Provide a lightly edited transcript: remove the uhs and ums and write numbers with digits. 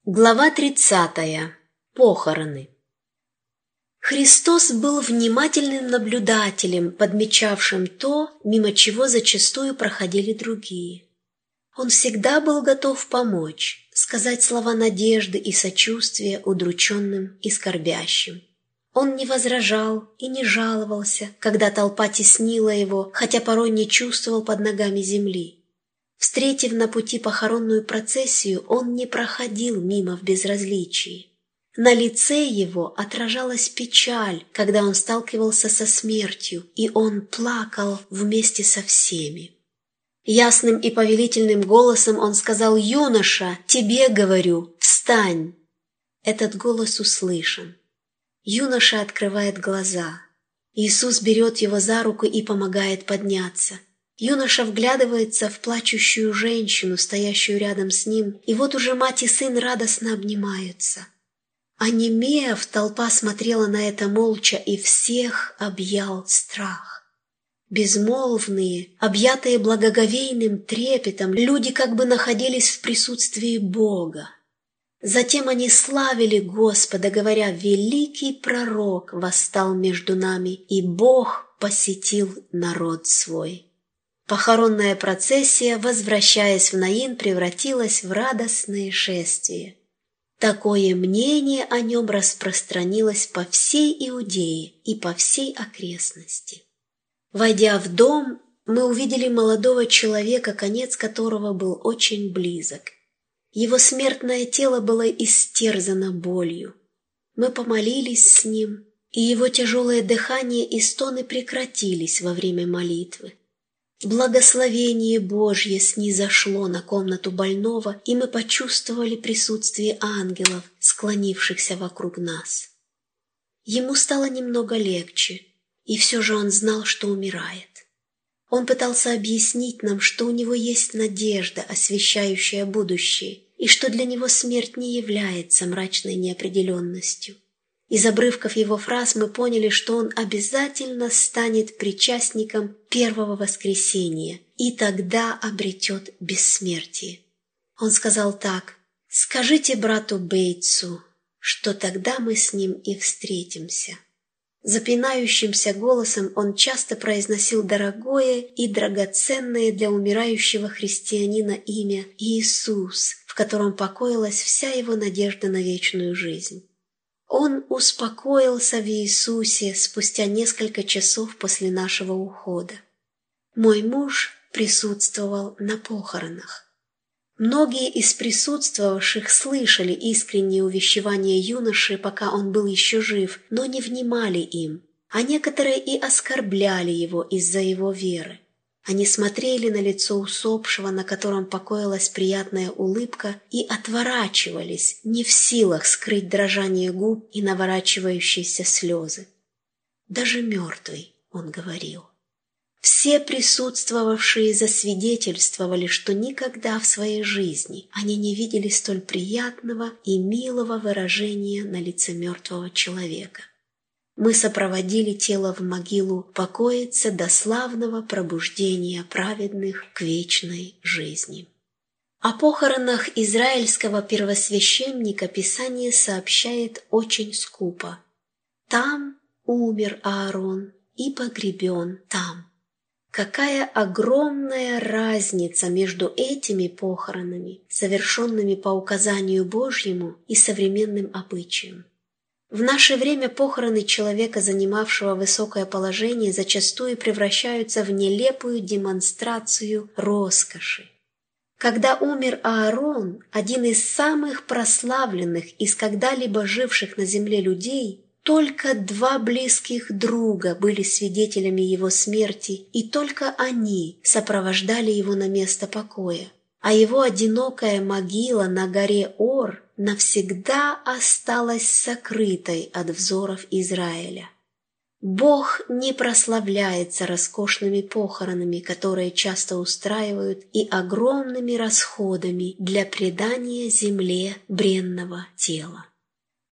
Глава 30. Похороны. Христос был внимательным наблюдателем, подмечавшим то, мимо чего зачастую проходили другие. Он всегда был готов помочь, сказать слова надежды и сочувствия удрученным и скорбящим. Он не возражал и не жаловался, когда толпа теснила его, хотя порой не чувствовал под ногами земли. Встретив на пути похоронную процессию, он не проходил мимо в безразличии. На лице его отражалась печаль, когда он сталкивался со смертью, и он плакал вместе со всеми. Ясным и повелительным голосом он сказал: «Юноша, тебе говорю, встань!» Этот голос услышан. Юноша открывает глаза. Иисус берет его за руку и помогает подняться. Юноша вглядывается в плачущую женщину, стоящую рядом с ним, и вот уже мать и сын радостно обнимаются. Онемев, толпа смотрела на это молча, и всех объял страх. Безмолвные, объятые благоговейным трепетом, люди как бы находились в присутствии Бога. Затем они славили Господа, говоря: «Великий пророк восстал между нами, и Бог посетил народ свой». Похоронная процессия, возвращаясь в Наин, превратилась в радостное шествие. Такое мнение о нем распространилось по всей Иудее и по всей окрестности. Войдя в дом, мы увидели молодого человека, конец которого был очень близок. Его смертное тело было истерзано болью. Мы помолились с ним, и его тяжелое дыхание и стоны прекратились во время молитвы. Благословение Божье снизошло на комнату больного, и мы почувствовали присутствие ангелов, склонившихся вокруг нас. Ему стало немного легче, и все же он знал, что умирает. Он пытался объяснить нам, что у него есть надежда, освещающая будущее, и что для него смерть не является мрачной неопределенностью. Из обрывков его фраз мы поняли, что он обязательно станет причастником первого воскресения и тогда обретет бессмертие. Он сказал так: «Скажите брату Бейтсу, что тогда мы с ним и встретимся». Запинающимся голосом он часто произносил дорогое и драгоценное для умирающего христианина имя Иисус, в котором покоилась вся его надежда на вечную жизнь. Он успокоился в Иисусе спустя несколько часов после нашего ухода. Мой муж присутствовал на похоронах. Многие из присутствовавших слышали искренние увещевания юноши, пока он был еще жив, но не внимали им, а некоторые и оскорбляли его из-за его веры. Они смотрели на лицо усопшего, на котором покоилась приятная улыбка, и отворачивались, не в силах скрыть дрожание губ и наворачивающиеся слезы. «Даже мертвый», — он говорил. Все присутствовавшие засвидетельствовали, что никогда в своей жизни они не видели столь приятного и милого выражения на лице мертвого человека. Мы сопроводили тело в могилу покоиться до славного пробуждения праведных к вечной жизни. О похоронах израильского первосвященника Писание сообщает очень скупо. Там умер Аарон и погребен там. Какая огромная разница между этими похоронами, совершенными по указанию Божьему, и современным обычаем. В наше время похороны человека, занимавшего высокое положение, зачастую превращаются в нелепую демонстрацию роскоши. Когда умер Аарон, один из самых прославленных из когда-либо живших на земле людей, только 2 близких друга были свидетелями его смерти, и только они сопровождали его на место покоя, а его одинокая могила на горе Ор навсегда осталась сокрытой от взоров Израиля. Бог не прославляется роскошными похоронами, которые часто устраивают, и огромными расходами для предания земле бренного тела.